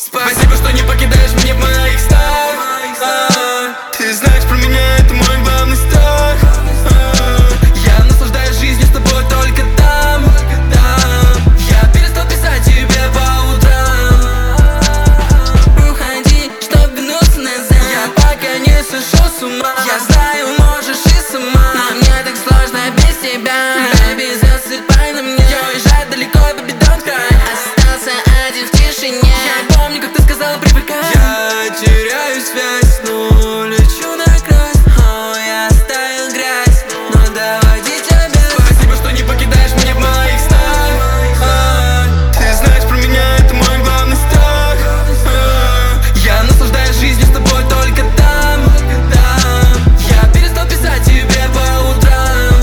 Спасибо, что не покидаешь меня в моих снах. Ты знаешь про меня, это мой главный страх. Я наслаждаюсь жизнью с тобой только там. Я перестал писать тебе по утрам. Уходи, чтоб вернуться назад. Я пока не сошел с ума. Я знаю, можешь и сама, но мне так сложно без тебя. Baby, засыпай на мне. Я уезжаю далеко, baby, don't cry. Остался один в тишине. Я помню, как ты сказала, привыкай. Я теряю связь, но лечу на край. Я оставил грязь, но доводи тебя. Спасибо, что не покидаешь меня в моих снах. Ты знаешь про меня, это мой главный страх. Я наслаждаюсь жизнью с тобой только там. Я перестал писать тебе по утрам.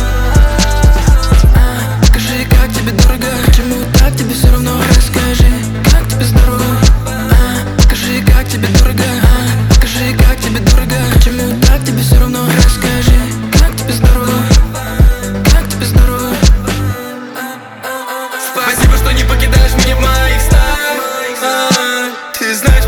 Скажи, как тебе дорого, почему так тебе все равно? Расскажи, как тебе здорово. Скажи, как тебе дорого. Скажи, как тебе дорого, почему так тебе все равно? Расскажи, как тебе здорово. Как тебе здорово. Спасибо, что не покидаешь меня в моих снах. Ты знаешь